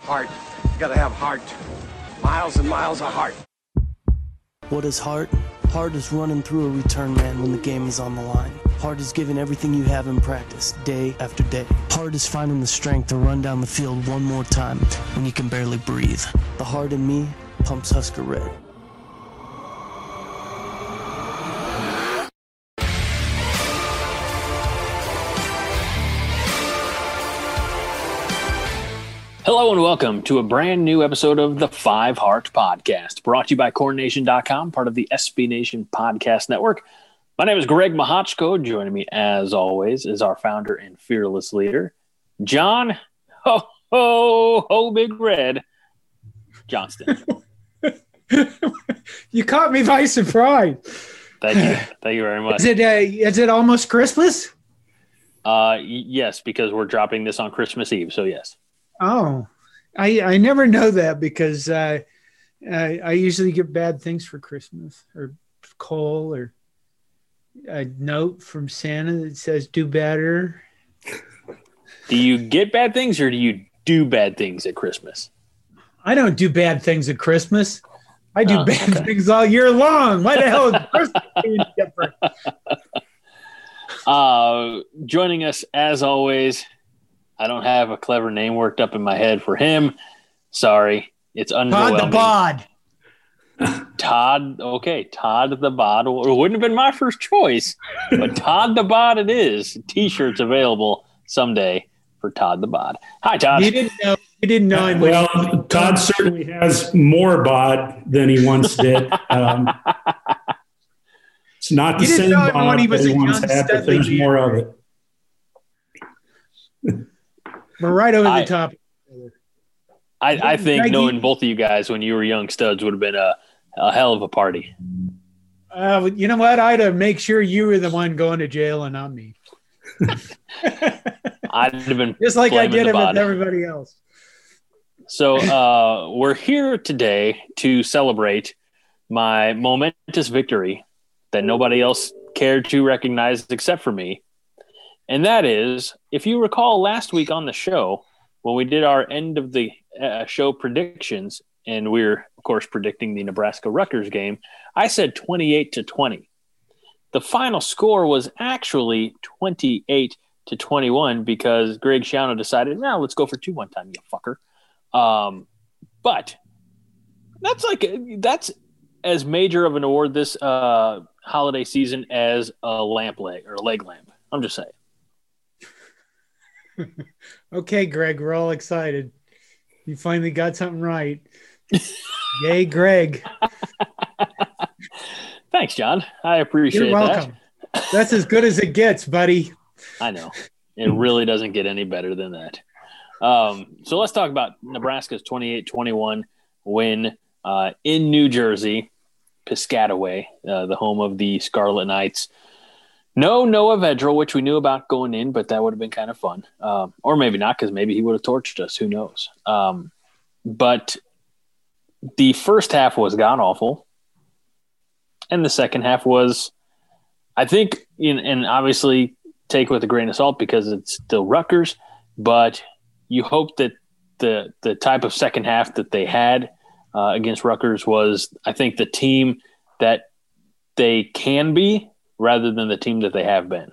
Heart. You gotta have heart. Miles and miles of heart. What is heart? Heart is running through a return man when the game is on the line. Heart is giving everything you have in practice, day after day. Heart is finding the strength to run down the field one more time when you can barely breathe. The heart in me pumps Husker Red. Hello and welcome to a brand new episode of the Five Heart Podcast, brought to you by CornNation.com, part of the SB Nation Podcast Network. My name is Greg Mahochko. Joining me, as always, is our founder and fearless leader, John Big Red Johnston. You caught me by surprise. Thank you. Thank you very much. Is it almost Christmas? Yes, because we're dropping this on Christmas Eve, so yes. Oh, I never know that because I usually get bad things for Christmas, or coal, or a note from Santa that says do better. Do you get bad things or do you do bad things at Christmas? I don't do bad things at Christmas. I do bad things all year long. Why the hell is Christmas being different? Joining us, as always, I don't have a clever name worked up in my head for him. Sorry. It's underwhelming. Todd the Bod. Todd, okay. Todd the Bod. It wouldn't have been my first choice, but Todd the Bod it is. T-shirts available someday for Todd the Bod. Hi, Todd. You didn't know. Well, Todd certainly has more bod than he once did. It's not the same bod that he once had, but there's more of it. We're right over the top. I think knowing both of you guys when you were young studs would have been a hell of a party. You know what? I'd have make sure you were the one going to jail and not me. I'd have been just like I did it with everybody else. So we're here today to celebrate my momentous victory that nobody else cared to recognize except for me. And that is, if you recall last week on the show, when we did our end of the show predictions, and we were, of course, predicting the Nebraska-Rutgers game, I said 28-20. The final score was actually 28-21 because Greg Schiano decided, let's go for 2 one time, you fucker. But that's as major of an award this holiday season as a lamp leg or a leg lamp. I'm just saying. Okay, Greg, we're all excited. You finally got something right. Yay, Greg. Thanks, John. I appreciate You're welcome. That. That's as good as it gets, buddy. I know. It really doesn't get any better than that. So let's talk about Nebraska's 28-21 win in New Jersey, Piscataway, the home of the Scarlet Knights. No Noah Vedral, which we knew about going in, but that would have been kind of fun. Or maybe not, because maybe he would have torched us. Who knows? But the first half was god-awful. And the second half was, I think, and obviously take with a grain of salt because it's still Rutgers, but you hope that the type of second half that they had against Rutgers was, I think, the team that they can be, rather than the team that they have been.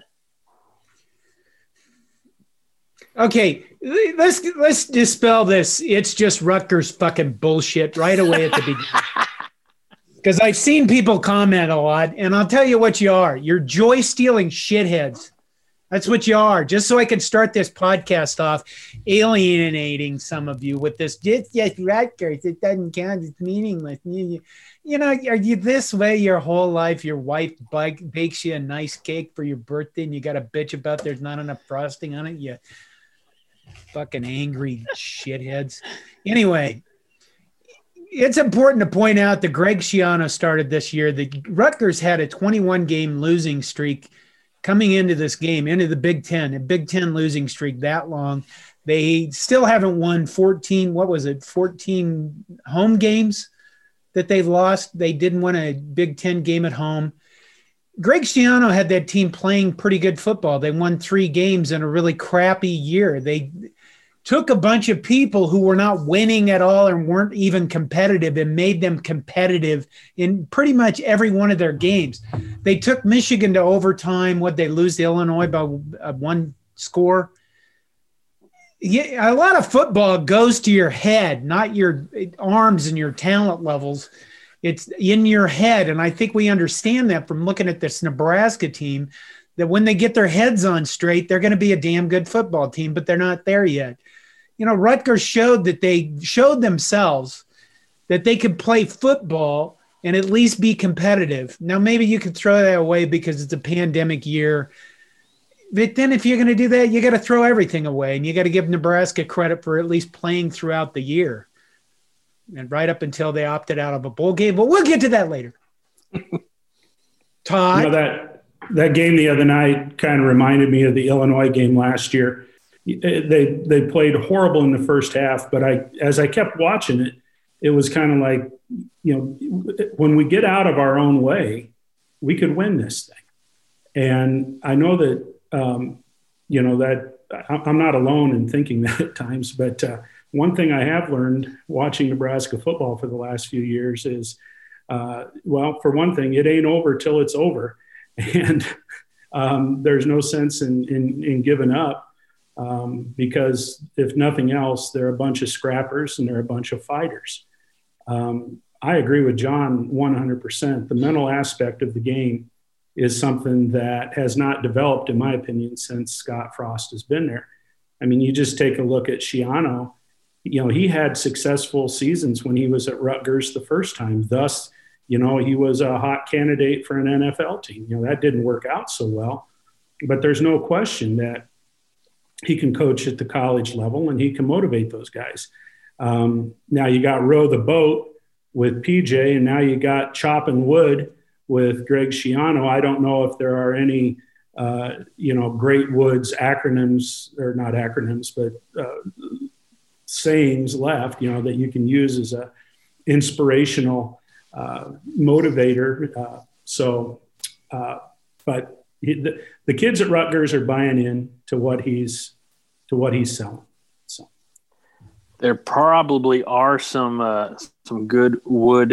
Okay, let's dispel this. It's just Rutgers fucking bullshit right away at the beginning. Because I've seen people comment a lot, and I'll tell you what you are. You're joy-stealing shitheads. That's what you are. Just so I can start this podcast off alienating some of you with this, yes, Rutgers, it doesn't count, it's meaningless. You know, are you this way your whole life? Your wife bakes you a nice cake for your birthday and you got a bitch about there's not enough frosting on it? You fucking angry shitheads. Anyway, it's important to point out that Greg Schiano started this year. The Rutgers had a 21-game losing streak coming into this game, into the Big Ten, a Big Ten losing streak that long. They still haven't won 14 home games that they've lost. They didn't win a Big Ten game at home. Greg Schiano had that team playing pretty good football. They won 3 games in a really crappy year. They took a bunch of people who were not winning at all and weren't even competitive and made them competitive in pretty much every one of their games. They took Michigan to overtime. What, they lose to Illinois by one score? Yeah, a lot of football goes to your head, not your arms and your talent levels. It's in your head. And I think we understand that from looking at this Nebraska team, that when they get their heads on straight, they're going to be a damn good football team, but they're not there yet. You know, Rutgers showed themselves that they could play football and at least be competitive. Now, maybe you could throw that away because it's a pandemic year. But then if you're going to do that, you got to throw everything away, and you got to give Nebraska credit for at least playing throughout the year and right up until they opted out of a bowl game. But we'll get to that later. Todd? You know, that game the other night kind of reminded me of the Illinois game last year. They played horrible in the first half, but as I kept watching it, it was kind of like, you know, when we get out of our own way, we could win this thing. And I know that, you know, that I'm not alone in thinking that at times, but one thing I have learned watching Nebraska football for the last few years is, well, for one thing, it ain't over till it's over. And there's no sense in giving up. Because if nothing else, they're a bunch of scrappers and they're a bunch of fighters. I agree with John 100%. The mental aspect of the game is something that has not developed, in my opinion, since Scott Frost has been there. I mean, you just take a look at Schiano. You know, he had successful seasons when he was at Rutgers the first time. Thus, you know, he was a hot candidate for an NFL team. You know, that didn't work out so well. But there's no question that he can coach at the college level and he can motivate those guys. Now you got Row the Boat with PJ, and now you got Chopping Wood with Greg Schiano. I don't know if there are any, you know, Great Woods acronyms, or not acronyms, but sayings left, you know, that you can use as a inspirational motivator. But the kids at Rutgers are buying in to what he's selling. So there probably are some good Wood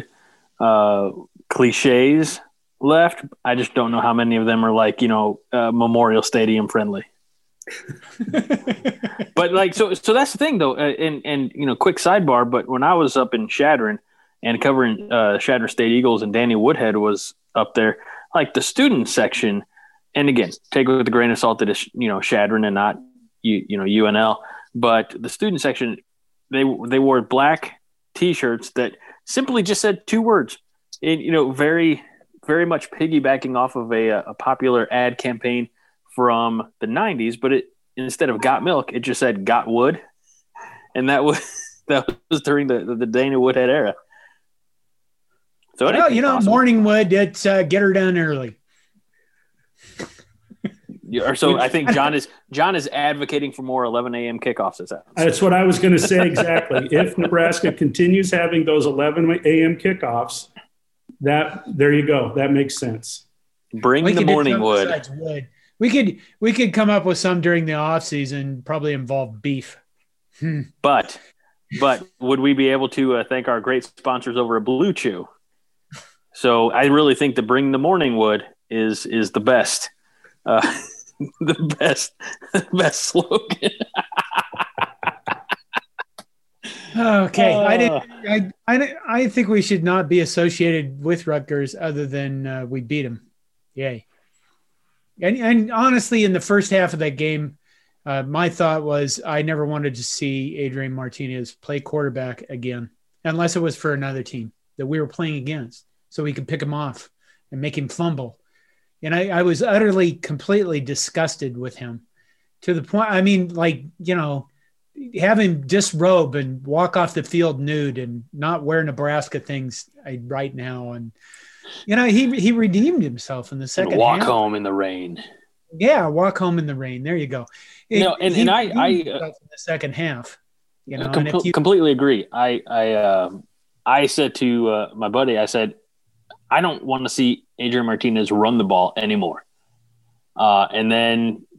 cliches left. I just don't know how many of them are like, you know, Memorial Stadium friendly. But like, so that's the thing though. And you know, quick sidebar, but when I was up in Chadron and covering Chadron State Eagles, and Danny Woodhead was up there, like the student section. And again, take it with a grain of salt that it's, you know, Chadron and not you know, UNL. But the student section, they wore black T-shirts that simply just said two words. And, you know, very, very much piggybacking off of a popular ad campaign from the 90s. But it, instead of "Got Milk," it just said "Got Wood," and that was during the Dana Woodhead era. So well, you know, possible. Morning Wood, it's get her done early. So I think John is advocating for more 11 a.m. kickoffs. That's what I was going to say exactly. If Nebraska continues having those 11 a.m. kickoffs, there you go. That makes sense. Bring the Morning Wood. We could come up with some during the off season. Probably involve beef. But would we be able to thank our great sponsors over at Blue Chew? So I really think the Bring the Morning Wood is the best. The best slogan. Okay, I think we should not be associated with Rutgers other than we beat them. Yay! And honestly, in the first half of that game, my thought was I never wanted to see Adrian Martinez play quarterback again, unless it was for another team that we were playing against, so we could pick him off and make him fumble. And I was utterly, completely disgusted with him to the point, I mean, like, you know, have him disrobe and walk off the field nude and not wear Nebraska things right now. And, you know, he redeemed himself in the second half. Walk home in the rain. Yeah, walk home in the rain. There you go. I in the second half, you know, completely agree. I said to my buddy, I said, I don't want to see Adrian Martinez run the ball anymore. And then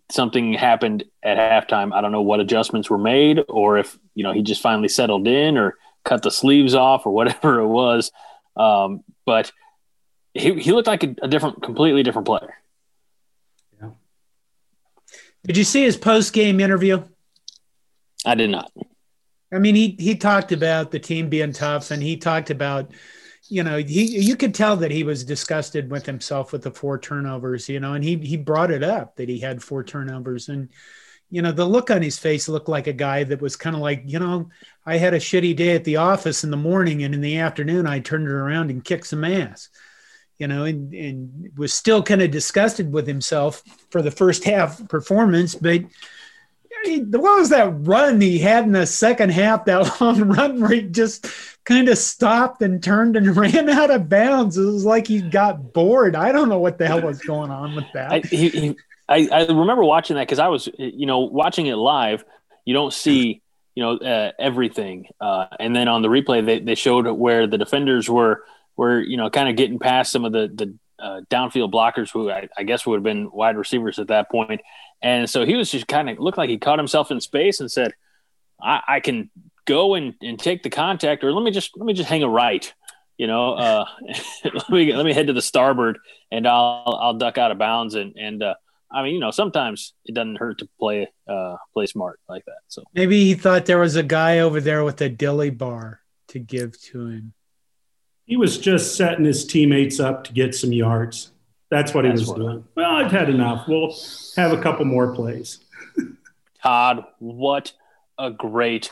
something happened at halftime. I don't know what adjustments were made, or if he just finally settled in or cut the sleeves off or whatever it was. But he looked like a completely different player. Yeah. Did you see his post-game interview? I did not. I mean, he talked about the team being tough, and he talked about, you could tell that he was disgusted with himself with the 4 turnovers, and he brought it up that he had 4 turnovers. And, the look on his face looked like a guy that was kind of like, I had a shitty day at the office in the morning, and in the afternoon, I turned it around and kicked some ass, and was still kind of disgusted with himself for the first half performance. But what was that run he had in the second half, that long run where he just kind of stopped and turned and ran out of bounds? It was like he got bored. I don't know what the hell was going on with that. I remember watching that because I was, watching it live. You don't see, everything. And then on the replay, they showed where the defenders were kind of getting past some of the downfield blockers who I guess would have been wide receivers at that point. And so he was just kind of looked like he caught himself in space and said, I can go and take the contact, or let me just hang a right, let me head to the starboard and I'll duck out of bounds. And I mean, sometimes it doesn't hurt to play smart like that. So maybe he thought there was a guy over there with a dilly bar to give to him. He was just setting his teammates up to get some yards. That's what he was doing. Well, I've had enough. We'll have a couple more plays. Todd, what a great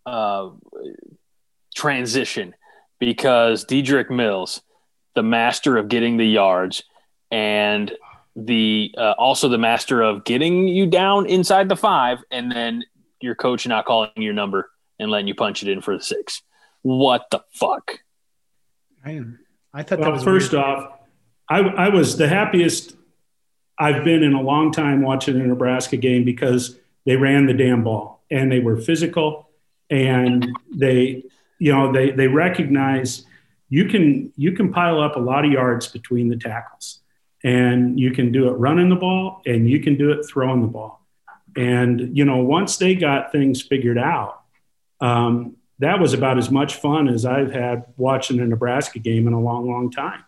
transition, because Dedrick Mills, the master of getting the yards, and also the master of getting you down inside the 5, and then your coach not calling your number and letting you punch it in for the 6. What the fuck? I thought that was first weird. off, I was the happiest I've been in a long time watching a Nebraska game, because they ran the damn ball and they were physical, and they recognize you can pile up a lot of yards between the tackles, and you can do it running the ball and you can do it throwing the ball. And, once they got things figured out, that was about as much fun as I've had watching a Nebraska game in a long, long time.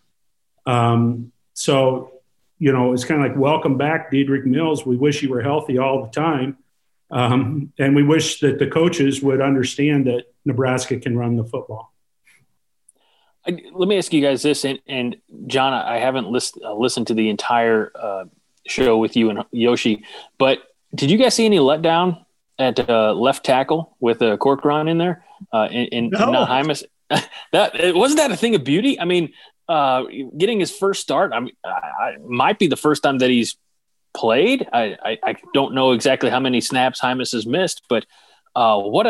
So, it's kind of like, welcome back, Dedrick Mills. We wish you were healthy all the time. And we wish that the coaches would understand that Nebraska can run the football. Let me ask you guys this, and John, I haven't listened to the entire show with you and Yoshi, but did you guys see any letdown at left tackle with Corcoran in there? No. Not Hymas? Wasn't that a thing of beauty? I mean, getting his first start, I might be the first time that he's played. I don't know exactly how many snaps Hymas has missed, but what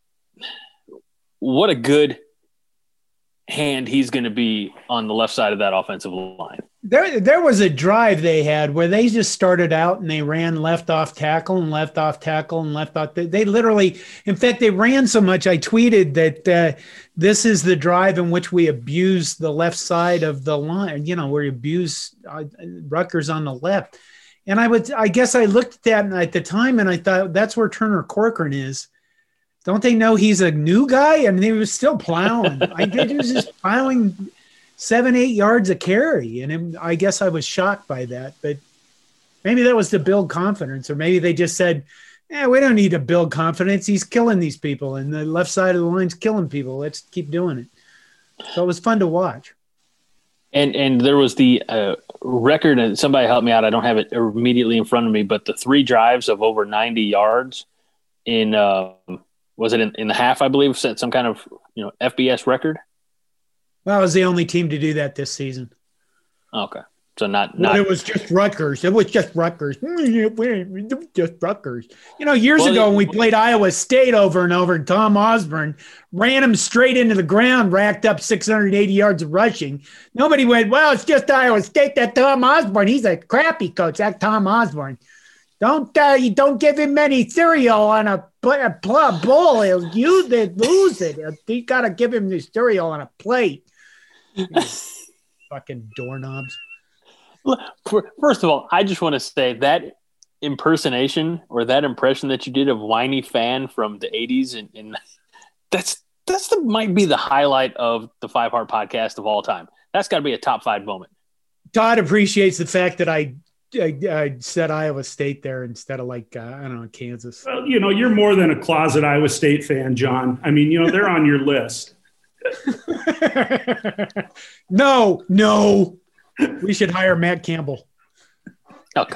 a good hand he's going to be on the left side of that offensive line. There was a drive they had where they just started out and they ran left off tackle and left off tackle and left off. They literally, in fact, they ran so much. I tweeted that this is the drive in which we abuse the left side of the line, where we abuse Rutgers on the left. And I guess I looked at that at the time and I thought, that's where Turner Corcoran is. Don't they know he's a new guy? And he was still plowing. He was just plowing 7-8 yards a carry. And I guess I was shocked by that. But maybe that was to build confidence. Or maybe they just said, we don't need to build confidence. He's killing these people. And the left side of the line's killing people. Let's keep doing it. So it was fun to watch. And there was the record, and somebody help me out. I don't have it immediately in front of me, but the 3 drives of over 90 yards in was it in the half, I believe, set some kind of FBS record? Well, I was the only team to do that this season. Okay. So not it was just Rutgers. It was just Rutgers. Just Rutgers. Years ago when we played Iowa State over and over, and Tom Osborne ran him straight into the ground, racked up 680 yards of rushing. Nobody went, well, it's just Iowa State. That Tom Osborne, he's a crappy coach. That Tom Osborne. Don't give him any cereal on a bowl. He'll use it, lose it. You got to give him the cereal on a plate. Fucking doorknobs. First of all, I just want to say that impersonation or that impression that you did of whiny fan from the 80s, and might be the highlight of the Five Heart podcast of all time. That's got to be a top 5 moment. Todd appreciates the fact that I said Iowa State there instead of like, I don't know, Kansas. Well, you're more than a closet Iowa State fan, John. I mean, they're on your list. No. We should hire Matt Campbell. Oh,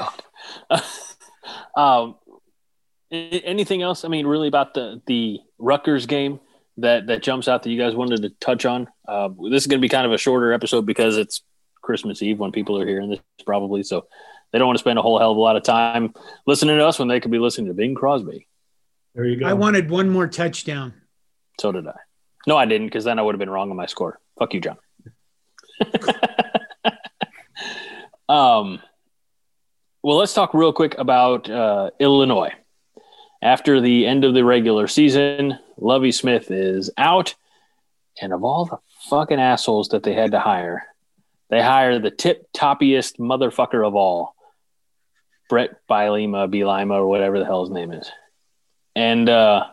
God. Anything else? I mean, really about the Rutgers game that jumps out that you guys wanted to touch on? This is going to be kind of a shorter episode because it's Christmas Eve when people are hearing this probably. So they don't want to spend a whole hell of a lot of time listening to us when they could be listening to Bing Crosby. There you go. I wanted one more touchdown. So did I. No, I didn't, because then I would have been wrong on my score. Fuck you, John. Well, let's talk real quick about Illinois. After the end of the regular season, Lovie Smith is out, and of all the fucking assholes that they had to hire, they hired the tip-toppiest motherfucker of all, Brett Bielema, or whatever the hell his name is. And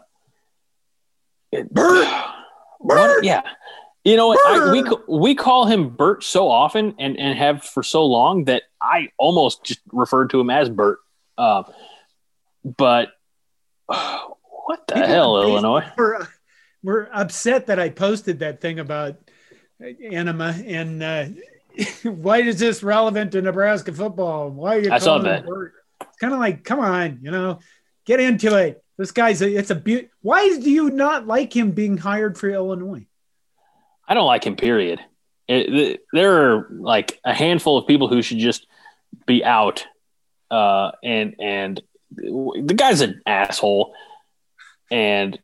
Bert! Yeah. You know what? We call him Bert so often and have for so long that I almost just referred to him as Bert. But what the hell, Illinois? We're upset that I posted that thing about Enema and why is this relevant to Nebraska football? Why are you calling him Bert? It's kind of like, come on, get into it. This guy's why do you not like him being hired for Illinois? I don't like him, period. There are like a handful of people who should just be out. And the guy's an asshole. And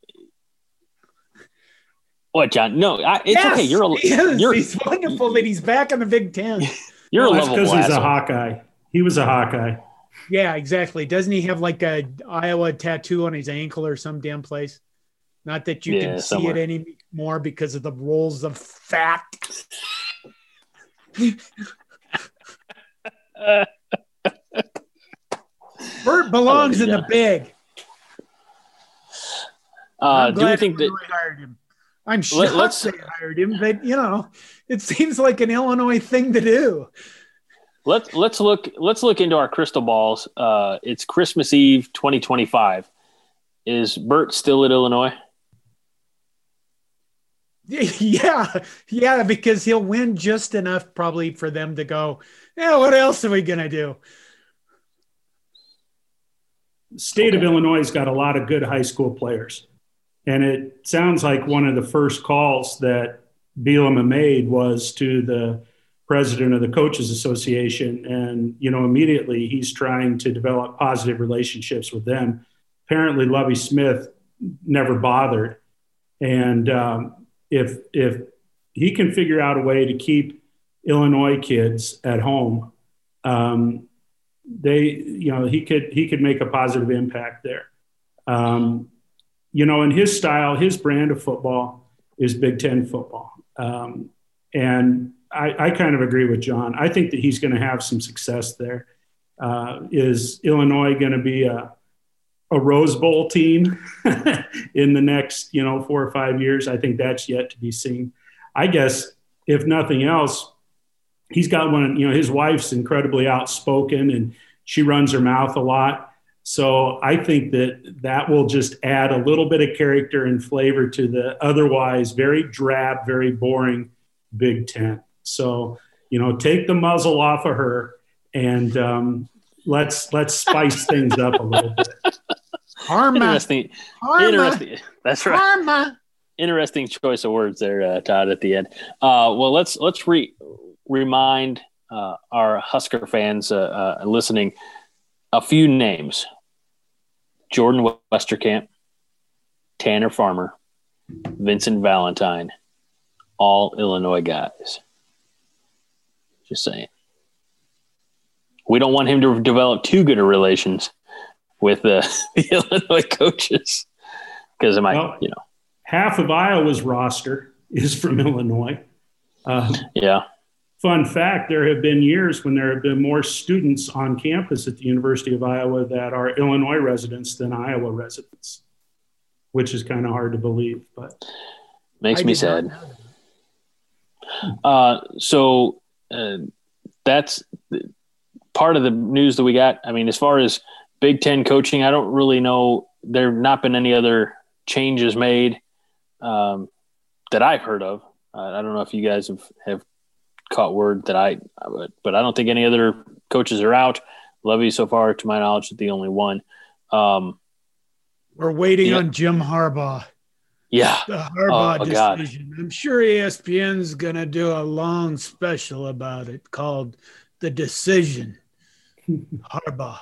what, John? No, it's okay. He's wonderful that he's back in the Big Ten. You're a lovable asshole. He's a Hawkeye. He was a Hawkeye. Yeah, exactly. Doesn't he have like a Iowa tattoo on his ankle or some damn place? Not that you can see it anymore because of the rolls of fat. Bert belongs in the big. Do you think that really hired him? I'm shocked they hired him, but it seems like an Illinois thing to do. Let's look into our crystal balls. It's Christmas Eve 2025. Is Bert still at Illinois? Yeah, because he'll win just enough probably for them to go, what else are we going to do? The state of Illinois has got a lot of good high school players. And it sounds like one of the first calls that Bielema made was to the president of the Coaches Association. And, immediately he's trying to develop positive relationships with them. Apparently Lovie Smith never bothered. And if he can figure out a way to keep Illinois kids at home, he could make a positive impact there. And his style, his brand of football is Big Ten football. And I kind of agree with John. I think that he's going to have some success there. Is Illinois going to be a Rose Bowl team in the next, 4 or 5 years? I think that's yet to be seen. I guess if nothing else, he's got one, his wife's incredibly outspoken and she runs her mouth a lot. So I think that will just add a little bit of character and flavor to the otherwise very drab, very boring Big Ten. So, take the muzzle off of her and let's spice things up a little bit. Interesting. That's right. Karma. Interesting choice of words there, Todd, at the end. Well, let's remind our Husker fans listening a few names: Jordan Westerkamp, Tanner Farmer, Vincent Valentine, all Illinois guys. Just saying. We don't want him to develop too good of relations with the Illinois coaches because half of Iowa's roster is from Illinois. fun fact, there have been years when there have been more students on campus at the University of Iowa that are Illinois residents than Iowa residents, which is kind of hard to believe, but makes me sad. That's part of the news that we got. I mean, as far as Big Ten coaching, I don't really know. There have not been any other changes made that I've heard of. I don't know if you guys have caught word that but I don't think any other coaches are out. Lovey, so far, to my knowledge, is the only one. We're waiting on Jim Harbaugh. Yeah. The Harbaugh decision. God. I'm sure ESPN's going to do a long special about it called The Decision. Harbaugh.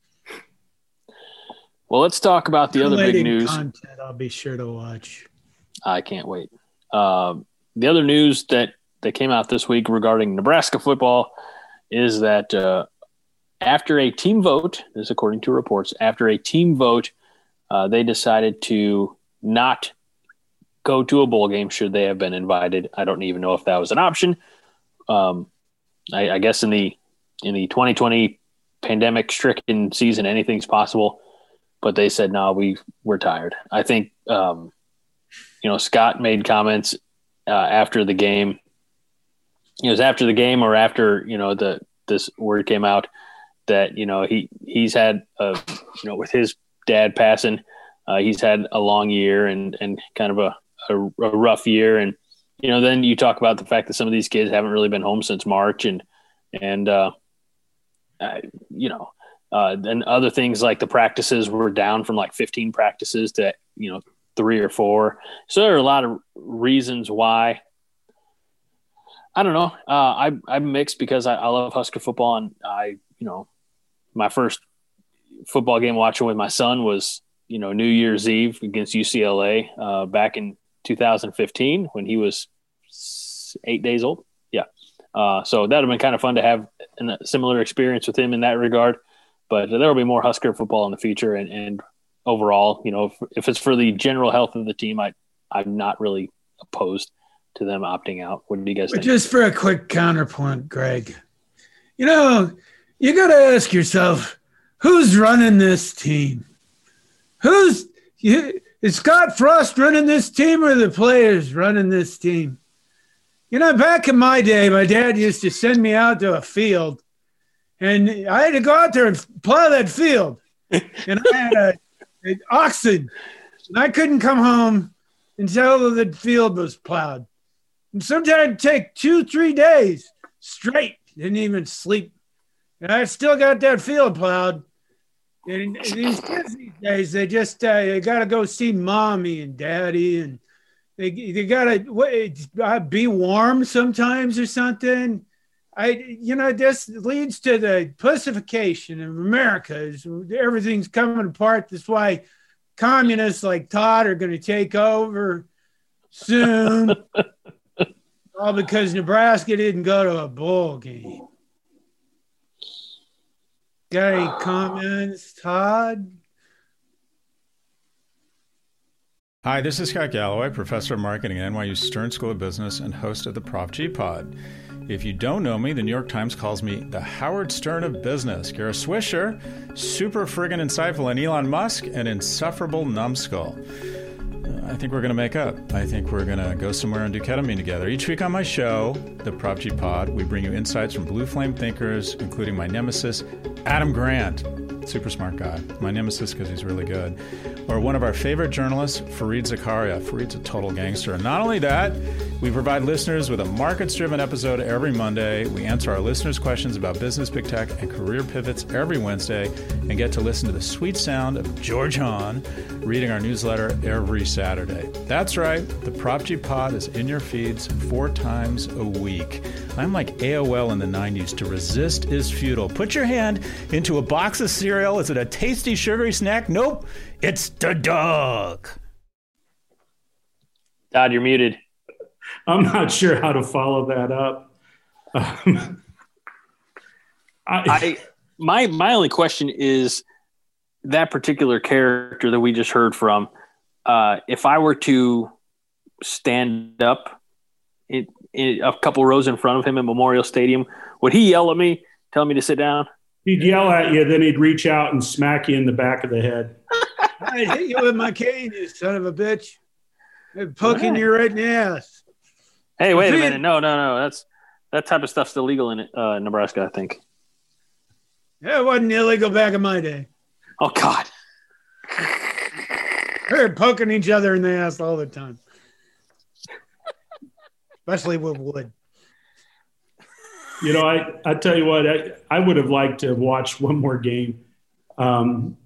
Well, let's talk about the other big news. Content I'll be sure to watch. I can't wait. The other news that came out this week regarding Nebraska football is that after a team vote, this is according to reports, after a team vote, they decided to not go to a bowl game should they have been invited. I don't even know if that was an option. I guess in the 2020 pandemic-stricken season, anything's possible. But they said, no, we're tired. I think, Scott made comments after the game. It was after the game or after, this word came out that, he's had, with his dad passing, he's had a long year and kind of a rough year. And, then you talk about the fact that some of these kids haven't really been home since March and other things like the practices were down from like 15 practices to, 3 or 4. So there are a lot of reasons why. I don't know. I'm mixed because I love Husker football, and my first football game watching with my son was, New Year's Eve against UCLA back in 2015 when he was 8 days old. Yeah. So that would have been kind of fun to have a similar experience with him in that regard. But there will be more Husker football in the future, and overall, if it's for the general health of the team, I'm not really opposed to them opting out. What do you guys think? Just for a quick counterpoint, Greg, you got to ask yourself, who's running this team? Is Scott Frost running this team or the players running this team? Back in my day, my dad used to send me out to a field, and I had to go out there and plow that field. And I had an oxen, and I couldn't come home until the field was plowed. And sometimes it'd take 2-3 days straight. Didn't even sleep. And I still got that field plowed. And these kids these days, they just they got to go see mommy and daddy, and they got to be warm sometimes or something. This leads to the pussification of America. Everything's coming apart. That's why communists like Todd are going to take over soon. All because Nebraska didn't go to a bowl game. Got any comments, Todd? Hi, this is Scott Galloway, professor of marketing at NYU Stern School of Business and host of the Prop G Pod. If you don't know me, the New York Times calls me the Howard Stern of business. Kara Swisher, super friggin' insightful, and Elon Musk, an insufferable numbskull. I think we're going to make up. I think we're going to go somewhere and do ketamine together. Each week on my show, the Prop G Pod, we bring you insights from blue flame thinkers, including my nemesis, Adam Grant. Super smart guy. My nemesis because he's really good. Or one of our favorite journalists, Fareed Zakaria. Fareed's a total gangster. And not only that, we provide listeners with a markets-driven episode every Monday. We answer our listeners' questions about business, big tech, and career pivots every Wednesday, and get to listen to the sweet sound of George Hahn reading our newsletter every Saturday. That's right. The Prop G Pod is in your feeds 4 times a week. I'm like AOL in the 90s. To resist is futile. Put your hand into a box of cereal. Is it a tasty, sugary snack? Nope. It's the dog. Todd, you're muted. I'm not sure how to follow that up. My only question is that particular character that we just heard from. If I were to stand up a couple rows in front of him at Memorial Stadium, would he yell at me, tell me to sit down? He'd yell at you, then he'd reach out and smack you in the back of the head. I hit you with my cane, you son of a bitch. I'm poking you right in the ass. Hey, wait a minute. No. That type of stuff's illegal in Nebraska, I think. Yeah, it wasn't illegal back in my day. Oh, God. We're poking each other in the ass all the time. Especially with wood. You know, I tell you what, I would have liked to have watched one more game. But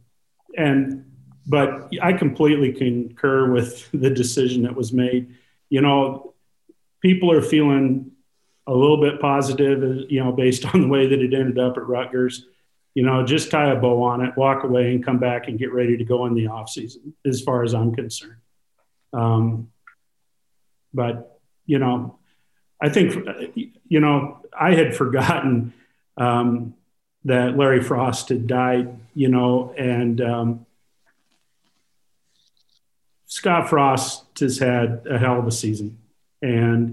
I completely concur with the decision that was made. You know, people are feeling a little bit positive, you know, based on the way that it ended up at Rutgers. You know, just tie a bow on it, walk away, and come back and get ready to go in the off season, as far as I'm concerned. But, you know, I think, you know, I had forgotten that Larry Frost had died, you know, and Scott Frost has had a hell of a season. And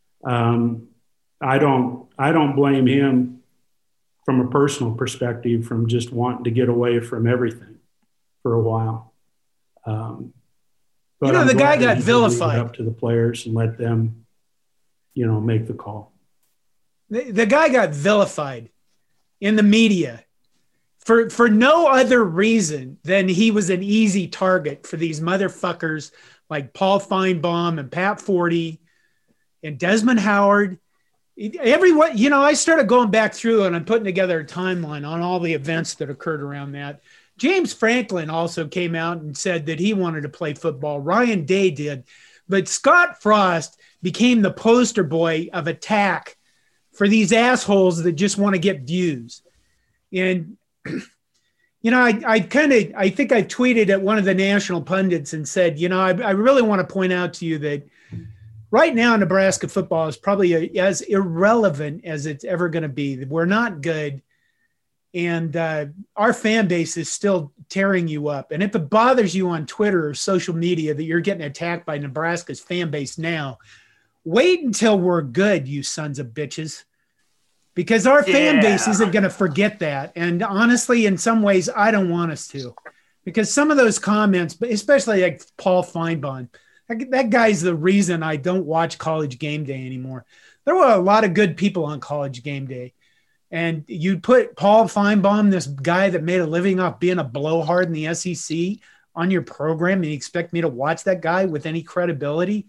I don't blame him from a personal perspective from just wanting to get away from everything for a while. But you know, the guy got vilified. Up to the players and let them, you know, make the call. The guy got vilified in the media for no other reason than he was an easy target for these motherfuckers like Paul Feinbaum and Pat Forty and Desmond Howard. Everyone, you know, I started going back through and I'm putting together a timeline on all the events that occurred around that. James Franklin also came out and said that he wanted to play football. Ryan Day did. But Scott Frost became the poster boy of attack for these assholes that just want to get views. And, you know, I think I tweeted at one of the national pundits and said, you know, I really want to point out to you that right now Nebraska football is probably as irrelevant as it's ever going to be. We're not good. And our fan base is still tearing you up. And if it bothers you on Twitter or social media that you're getting attacked by Nebraska's fan base now, wait until we're good, you sons of bitches. Because our fan base isn't going to forget that. And honestly, in some ways, I don't want us to. Because some of those comments, but especially like Paul Feinbaum, that guy's the reason I don't watch College Game Day anymore. There were a lot of good people on College Game Day. And you put Paul Feinbaum, this guy that made a living off being a blowhard in the SEC, on your program, and you expect me to watch that guy with any credibility?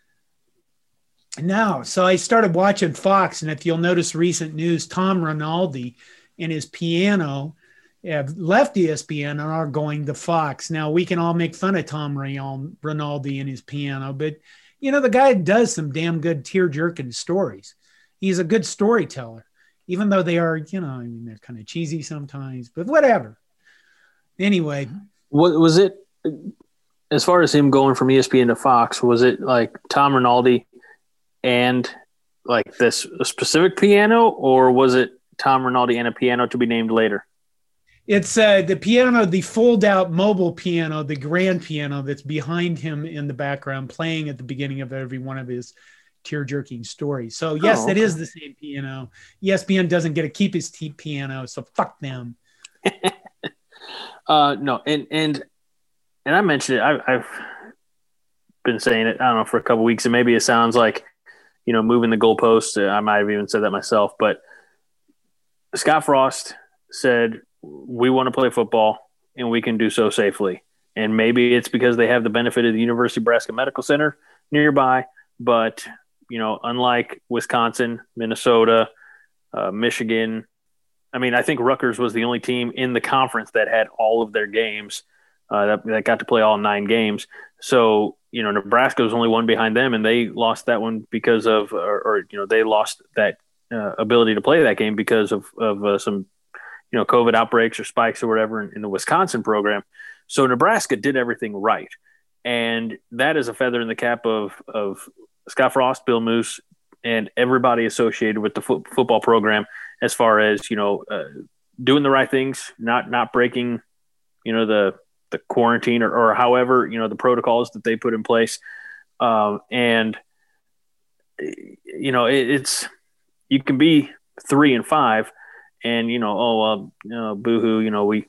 No. So I started watching Fox, and if you'll notice recent news, Tom Rinaldi and his piano have left ESPN and are going to Fox. Now, we can all make fun of Tom Rinaldi and his piano, but, you know, the guy does some damn good tear-jerking stories. He's a good storyteller. Even though they are, you know, I mean, they're kind of cheesy sometimes, but whatever. Anyway. What was it, as far as him going from ESPN to Fox, was it like Tom Rinaldi and like this a specific piano, or was it Tom Rinaldi and a piano to be named later? It's the piano, the fold-out mobile piano, the grand piano that's behind him in the background, playing at the beginning of every one of his tear-jerking stories. So yes, It is the same piano. ESPN doesn't get to keep his piano, so fuck them. No, and I mentioned it. I've been saying it, I don't know, for a couple of weeks, and maybe it sounds like, you know, moving the goalposts. I might have even said that myself, but Scott Frost said, we want to play football and we can do so safely. And maybe it's because they have the benefit of the University of Nebraska Medical Center nearby, but you know, unlike Wisconsin, Minnesota, Michigan, I mean, I think Rutgers was the only team in the conference that had all of their games that got to play all 9 games. So, you know, Nebraska was only one behind them, and they lost that one because of, or you know, they lost that ability to play that game because of some, you know, COVID outbreaks or spikes or whatever in the Wisconsin program. So Nebraska did everything right. And that is a feather in the cap of Scott Frost, Bill Moose, and everybody associated with the football program, as far as, you know, doing the right things, not breaking, you know, the quarantine or however, you know, the protocols that they put in place. And it's you can be 3-5, and boo-hoo.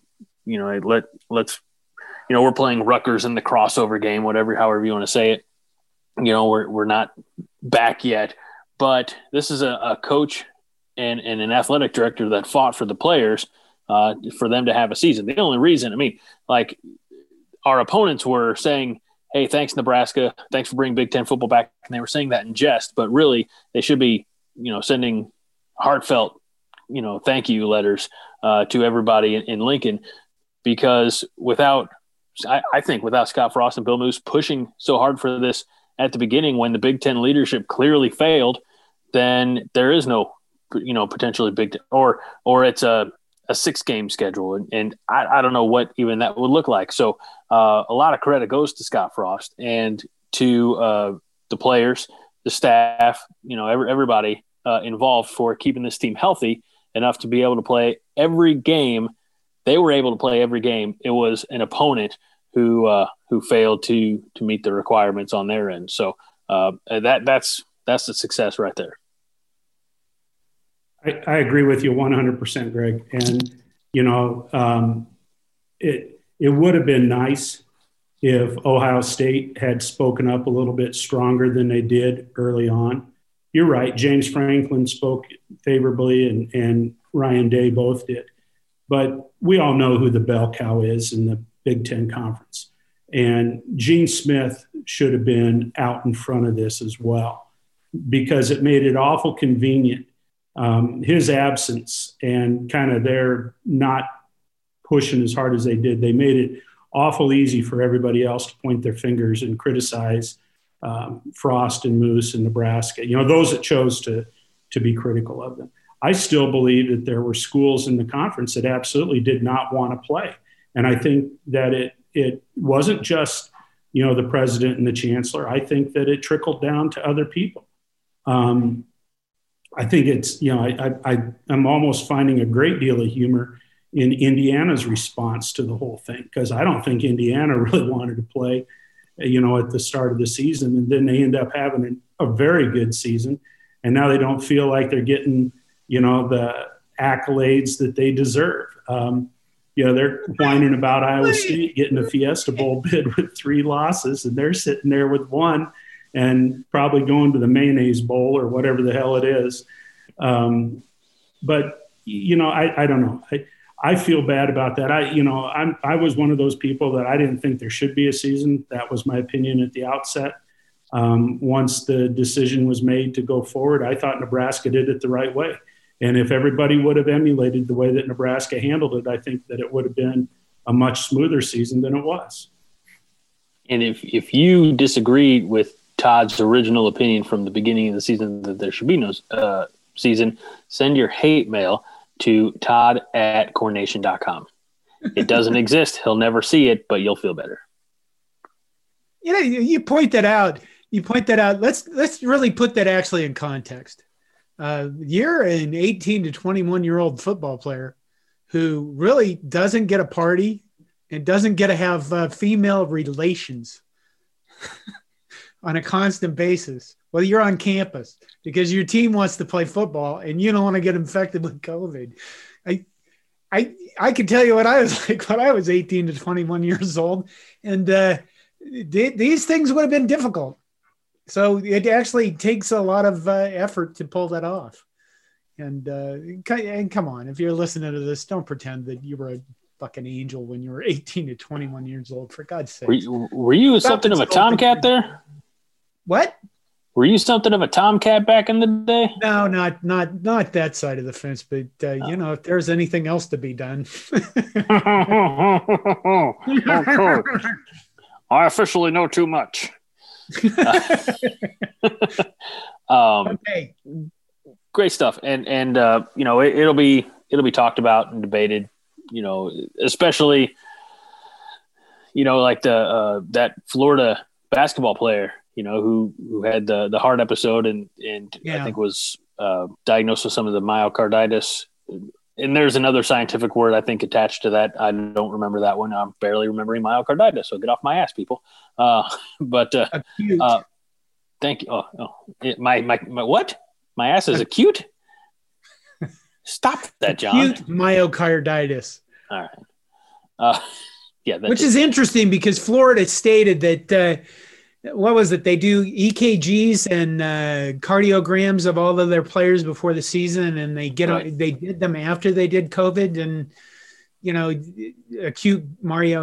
We're playing Rutgers in the crossover game, however you want to say it. We're not back yet, but this is a coach and an athletic director that fought for the players for them to have a season. The only reason, our opponents were saying, hey, thanks, Nebraska. Thanks for bringing Big Ten football back. And they were saying that in jest, but really they should be, sending heartfelt, thank you letters to everybody in Lincoln, because without Scott Frost and Bill Moos pushing so hard for this at the beginning, when the Big Ten leadership clearly failed, then there is no, potentially Big Ten, or it's a 6-game schedule. And I don't know what even that would look like. So a lot of credit goes to Scott Frost and to the players, the staff, everybody involved for keeping this team healthy enough to be able to play every game. They were able to play every game. It was an opponent who failed to meet the requirements on their end. So that's the success right there. I agree with you 100%, Greg. And, it would have been nice if Ohio State had spoken up a little bit stronger than they did early on. You're right. James Franklin spoke favorably and Ryan Day both did. But we all know who the bell cow is in the Big Ten Conference. And Gene Smith should have been out in front of this as well, because it made it awful convenient. His absence and kind of their not pushing as hard as they did, they made it awful easy for everybody else to point their fingers and criticize Frost and Moose and Nebraska, those that chose to be critical of them. I still believe that there were schools in the conference that absolutely did not want to play. And I think that it wasn't just, the president and the chancellor. I think that it trickled down to other people. I think it's, I'm almost finding a great deal of humor in Indiana's response to the whole thing, because I don't think Indiana really wanted to play, at the start of the season. And then they end up having a very good season. And now they don't feel like they're getting, the accolades that they deserve. They're whining about Iowa State getting a Fiesta Bowl bid with 3 losses, and they're sitting there with 1 and probably going to the Mayonnaise Bowl or whatever the hell it is. But, I don't know. I feel bad about that. I was one of those people that I didn't think there should be a season. That was my opinion at the outset. Once the decision was made to go forward, I thought Nebraska did it the right way. And if everybody would have emulated the way that Nebraska handled it, I think that it would have been a much smoother season than it was. And if you disagree with Todd's original opinion from the beginning of the season that there should be no season, send your hate mail to todd@cornation.com. It doesn't exist. He'll never see it, but you'll feel better. You point that out. Let's really put that actually in context. You're an 18 to 21-year-old football player who really doesn't get a party and doesn't get to have female relations on a constant basis, whether you're on campus, because your team wants to play football and you don't want to get infected with COVID. I can tell you what I was like when I was 18 to 21 years old, and these things would have been difficult. So it actually takes a lot of effort to pull that off. And come on, if you're listening to this, don't pretend that you were a fucking angel when you were 18 to 21 years old, for God's sake. Were you something of a tomcat there? What? Were you something of a tomcat back in the day? No, not that side of the fence, but if there's anything else to be done. I officially know too much. Okay. Great stuff, and it'll be talked about and debated, especially like that Florida basketball player, who had the heart episode and I think was diagnosed with some of the myocarditis. And there's another scientific word I think attached to that. I don't remember that one. I'm barely remembering myocarditis, so get off my ass, people. Thank you. My what? My ass is acute? Stop that, John. Acute myocarditis. All right. Which is interesting because Florida stated that, what was it? They do EKGs and cardiograms of all of their players before the season, and they did them after they did COVID, and acute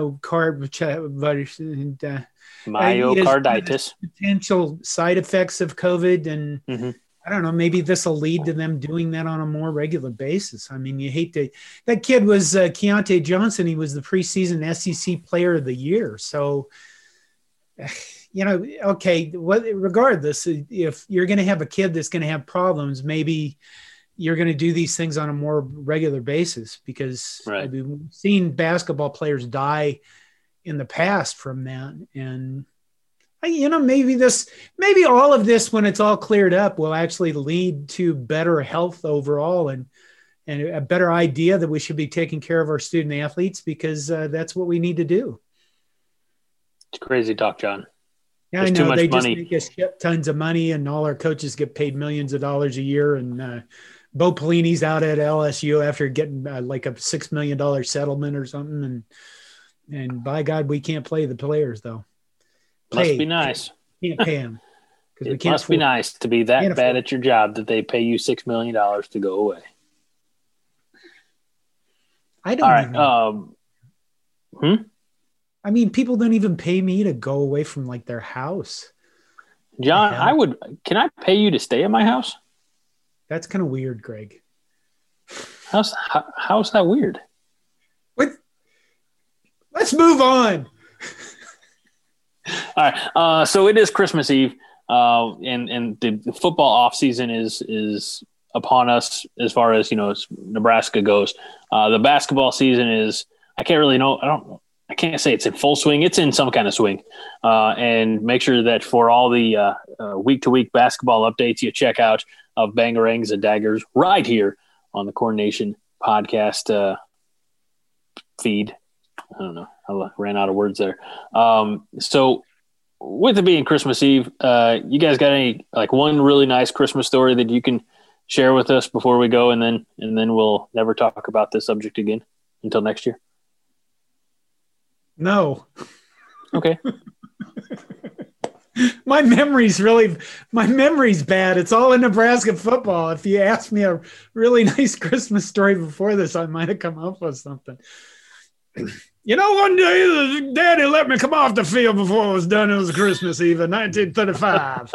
myocarditis, potential side effects of COVID, and I don't know, maybe this will lead to them doing that on a more regular basis. I mean, you hate to. That kid was Keontae Johnson. He was the preseason SEC Player of the Year. So, okay, regardless, if you're going to have a kid that's going to have problems, maybe you're going to do these things on a more regular basis because we've seen basketball players die in the past from that. And, maybe all of this, when it's all cleared up, will actually lead to better health overall and a better idea that we should be taking care of our student athletes because that's what we need to do. It's crazy talk, John. Yeah, I know. They just make us ship tons of money and all our coaches get paid millions of dollars a year. And Bo Pelini's out at LSU after getting like a $6 million settlement or something. And by God, we can't play the players though. Must be nice. Can't pay them. It must be nice to be that bad at your job that they pay you $6 million to go away. I don't. I mean, people don't even pay me to go away from like their house. John, can I pay you to stay at my house? That's kind of weird, Greg. How's that weird? What? Let's move on. All right. So it is Christmas Eve, and the football off season is upon us as far as Nebraska goes. The basketball season is. I can't really know. I can't say it's in full swing. It's in some kind of swing. And make sure that for all the week-to-week basketball updates, you check out of Bangerangs and Daggers right here on the Corn Nation podcast feed. I don't know. I ran out of words there. So with it being Christmas Eve, you guys got any one really nice Christmas story that you can share with us before we go, and then we'll never talk about this subject again until next year? No. Okay. My memory's bad. It's all in Nebraska football. If you asked me a really nice Christmas story before this, I might have come up with something. One day, Daddy let me come off the field before it was done. It was Christmas Eve in 1935.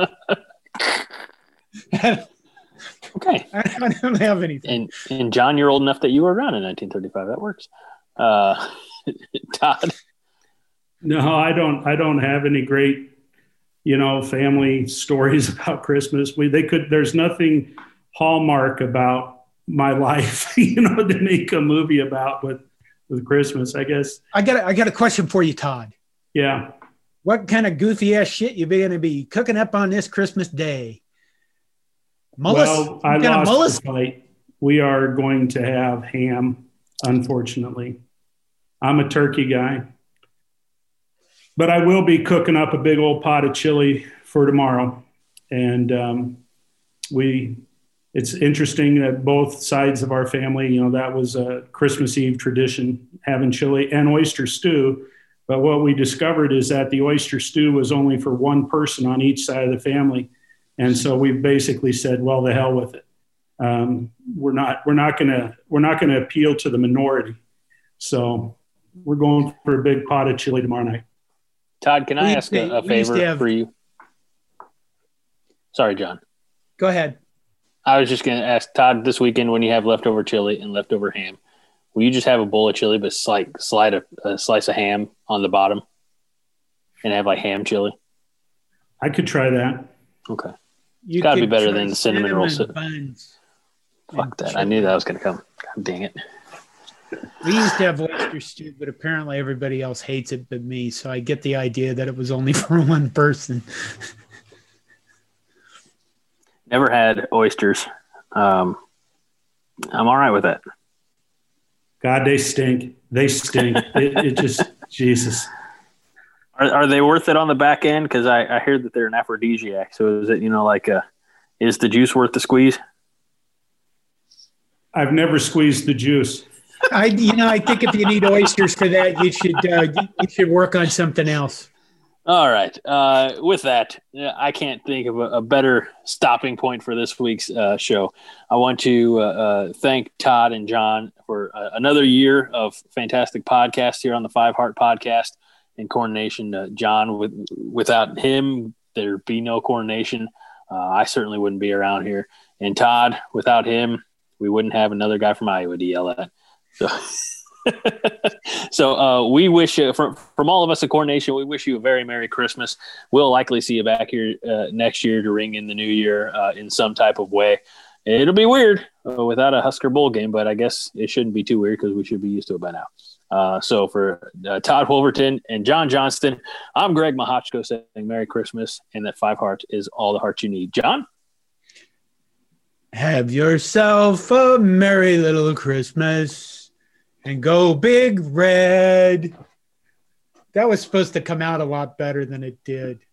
Okay. I don't have anything. And John, you're old enough that you were around in 1935. That works. Todd? No, I don't have any great, family stories about Christmas. There's nothing hallmark about my life, to make a movie about with Christmas, I guess. I got a question for you, Todd. Yeah. What kind of goofy ass shit you going to be cooking up on this Christmas day? Mullis? Well, I lost the fight. We are going to have ham, unfortunately. I'm a turkey guy. But I will be cooking up a big old pot of chili for tomorrow. And it's interesting that both sides of our family, that was a Christmas Eve tradition, having chili and oyster stew. But what we discovered is that the oyster stew was only for one person on each side of the family. And so we basically said, well, the hell with it. We're not going to appeal to the minority. So we're going for a big pot of chili tomorrow night. Todd, can I ask a favor for you? Sorry, John. Go ahead. I was just going to ask Todd this weekend, when you have leftover chili and leftover ham, will you just have a bowl of chili, but slide a slice of ham on the bottom and have ham chili? I could try that. Okay. It's got to be better than the cinnamon roll. Fuck that. I knew that was going to come. God dang it. We used to have oyster stew, but apparently everybody else hates it but me. So I get the idea that it was only for one person. Never had oysters. I'm all right with that. God, they stink. They stink. It just, Jesus. Are they worth it on the back end? Because I hear that they're an aphrodisiac. So is it, is the juice worth the squeeze? I've never squeezed the juice. I think if you need oysters for that, you should work on something else. All right. With that, I can't think of a better stopping point for this week's show. I want to thank Todd and John for another year of fantastic podcasts here on the Five Heart Podcast and Corn Nation. John, without him, there'd be no Corn Nation. I certainly wouldn't be around here. And Todd, without him, we wouldn't have another guy from Iowa to yell at. So we wish from all of us at Corn Nation, we wish you a very Merry Christmas. We'll likely see you back here next year to ring in the new year in some type of way. It'll be weird without a Husker Bowl game, but I guess it shouldn't be too weird because we should be used to it by now. So for Todd Wolverton and John Johnston, I'm Greg Mahochko saying Merry Christmas, and that 5 Heart is all the heart you need. John? Have yourself a merry little Christmas and go Big Red. That was supposed to come out a lot better than it did.